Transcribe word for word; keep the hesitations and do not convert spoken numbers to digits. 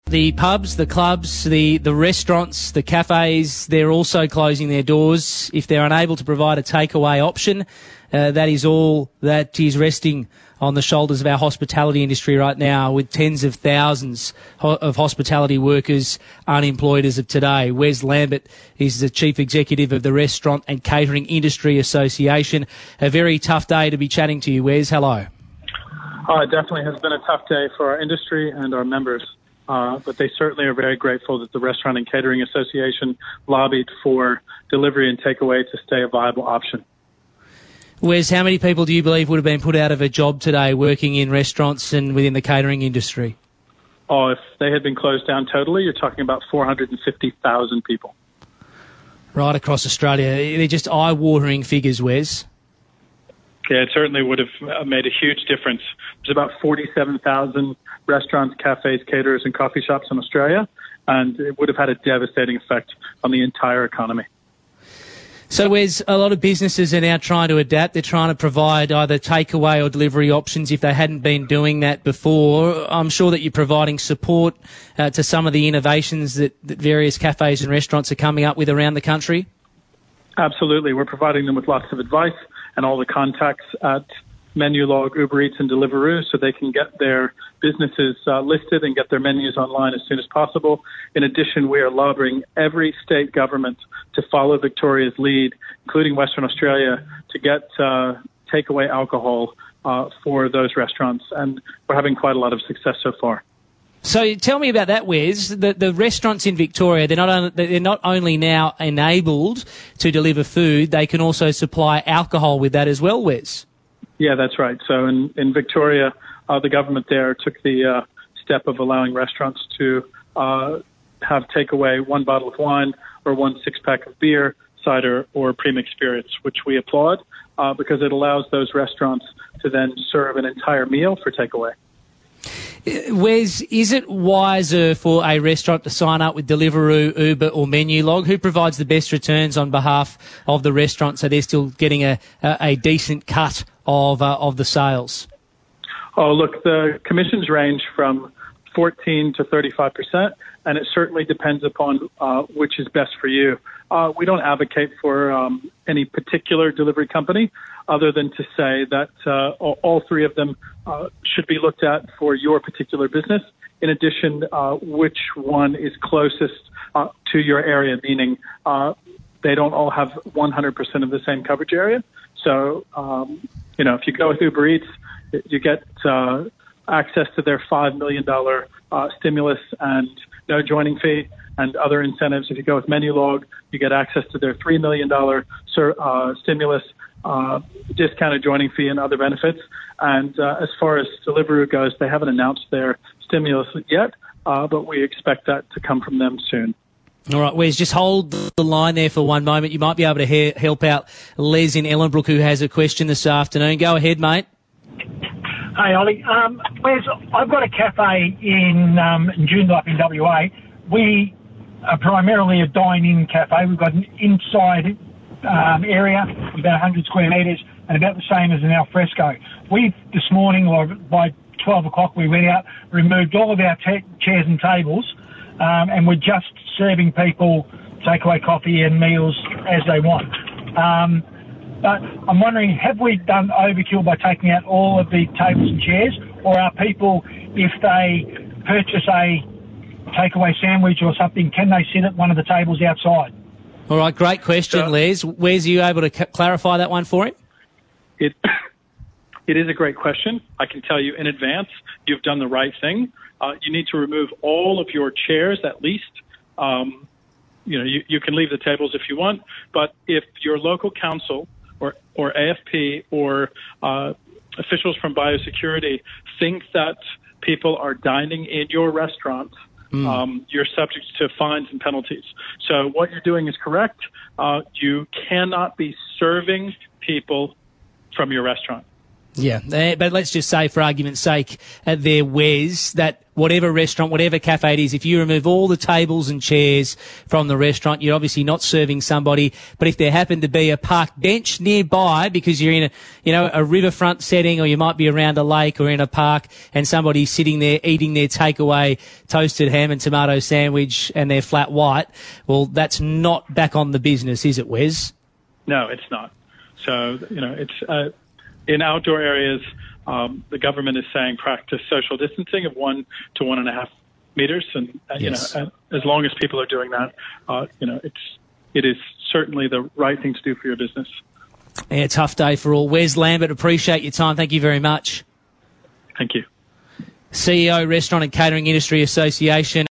The pubs, the clubs, the, the restaurants, the cafes, they're also closing their doors. If they're unable to provide a takeaway option, uh, that is all that is resting on the shoulders of our hospitality industry right now, with tens of thousands ho- of hospitality workers unemployed as of today. Wes Lambert is the Chief Executive of the Restaurant and Catering Industry Association. A very tough day to be chatting to you, Wes. Hello. Oh, it definitely has been a tough day for our industry and our members. Uh, but they certainly are very grateful that the Restaurant and Catering Association lobbied for delivery and takeaway to stay a viable option. Wes, how many people do you believe would have been put out of a job today working in restaurants and within the catering industry? Oh, if they had been closed down totally, you're talking about four hundred fifty thousand people. Right across Australia. They're just eye-watering figures, Wes. Yeah, it certainly would have made a huge difference. There's about forty-seven thousand restaurants, cafes, caterers, and coffee shops in Australia, and it would have had a devastating effect on the entire economy. So, Wes, a lot of businesses are now trying to adapt. They're trying to provide either takeaway or delivery options if they hadn't been doing that before. I'm sure that you're providing support uh, to some of the innovations that, that various cafes and restaurants are coming up with around the country. Absolutely. We're providing them with lots of advice and all the contacts at Menulog, Uber Eats, and Deliveroo so they can get their businesses uh, listed and get their menus online as soon as possible. In addition, we are lobbying every state government to follow Victoria's lead, including Western Australia, to get uh, takeaway alcohol uh, for those restaurants. And we're having quite a lot of success so far. So tell me about that, Wes. The, the restaurants in Victoria, they're not, only, they're not only now enabled to deliver food, they can also supply alcohol with that as well, Wes. Yeah, that's right. So in, in Victoria, uh, the government there took the uh, step of allowing restaurants to uh, have takeaway one bottle of wine or one six-pack of beer, cider, or premix spirits, which we applaud uh, because it allows those restaurants to then serve an entire meal for takeaway. Wes, is it wiser for a restaurant to sign up with Deliveroo, Uber or Menulog? Who provides the best returns on behalf of the restaurant so they're still getting a, a, a decent cut of uh, of the sales? Oh, look, the commissions range from fourteen to thirty-five percent, and it certainly depends upon uh, which is best for you. Uh, we don't advocate for um, any particular delivery company other than to say that uh, all three of them uh, should be looked at for your particular business. In addition, uh, which one is closest uh, to your area, meaning uh, they don't all have one hundred percent of the same coverage area. So, um, you know, if you go with Uber Eats, you get uh, access to their five million dollars uh, stimulus and no joining fee and other incentives. If you go with Menulog, you get access to their three million dollars uh, stimulus, uh, discounted joining fee, and other benefits. And uh, as far as Deliveroo goes, they haven't announced their stimulus yet, uh, but we expect that to come from them soon. All right, Wes, just hold the line there for one moment. You might be able to he- help out Les in Ellenbrook, who has a question this afternoon. Go ahead, mate. Hey, Ollie. Um, Wes, I've got a cafe in, um, in Joondalup in W A. We are primarily a dine-in cafe. We've got an inside um, area, about one hundred square metres, and about the same as an alfresco. We, this morning, or by twelve o'clock, we went out, removed all of our te- chairs and tables, um, and we're just serving people takeaway coffee and meals as they want. Um, but I'm wondering, have we done overkill by taking out all of the tables and chairs, or are people, if they purchase a takeaway sandwich or something, can they sit at one of the tables outside? All right, great question, So, Les. Wes, are you able to c- clarify that one for him? It it is a great question. I can tell you in advance, you've done the right thing. Uh, you need to remove all of your chairs at least. Um, you know, you, you can leave the tables if you want, but if your local council or, or A F P or uh, officials from biosecurity think that people are dining in your restaurant, mm. um, you're subject to fines and penalties. So what you're doing is correct. Uh, you cannot be serving people from your restaurant. Yeah, uh, but let's just say, for argument's sake, uh, there, Wes, that whatever restaurant, whatever cafe it is, if you remove all the tables and chairs from the restaurant, you're obviously not serving somebody. But if there happened to be a park bench nearby because you're in a, you know, a riverfront setting, or you might be around a lake or in a park, and somebody's sitting there eating their takeaway toasted ham and tomato sandwich and their flat white, well, that's not back on the business, is it, Wes? No, it's not. So, you know, it's... Uh, In outdoor areas, um, the government is saying practice social distancing of one to one and a half meters, and uh, Yes. you know, as long as people are doing that, uh, you know, it's it is certainly the right thing to do for your business. Yeah, tough day for all. Wes Lambert, appreciate your time. Thank you very much. Thank you. C E O, Restaurant and Catering Industry Association.